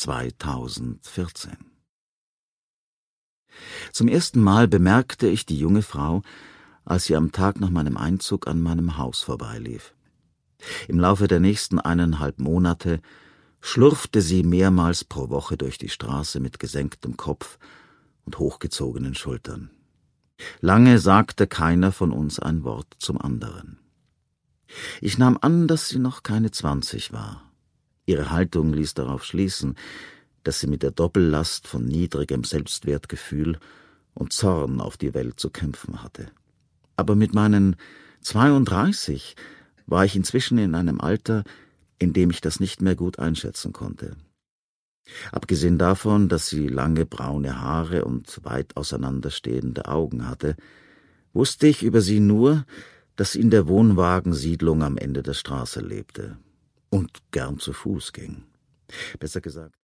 2014. Zum ersten Mal bemerkte ich die junge Frau, als sie am Tag nach meinem Einzug an meinem Haus vorbeilief. Im Laufe der nächsten 1,5 Monate schlurfte sie mehrmals pro Woche durch die Straße mit gesenktem Kopf und hochgezogenen Schultern. Lange sagte keiner von uns ein Wort zum anderen. Ich nahm an, dass sie noch keine 20 war. Ihre Haltung ließ darauf schließen, dass sie mit der Doppellast von niedrigem Selbstwertgefühl und Zorn auf die Welt zu kämpfen hatte. Aber mit meinen 32 war ich inzwischen in einem Alter, in dem ich das nicht mehr gut einschätzen konnte. Abgesehen davon, dass sie lange braune Haare und weit auseinanderstehende Augen hatte, wusste ich über sie nur, dass sie in der Wohnwagensiedlung am Ende der Straße lebte und gern zu Fuß ging. Besser gesagt,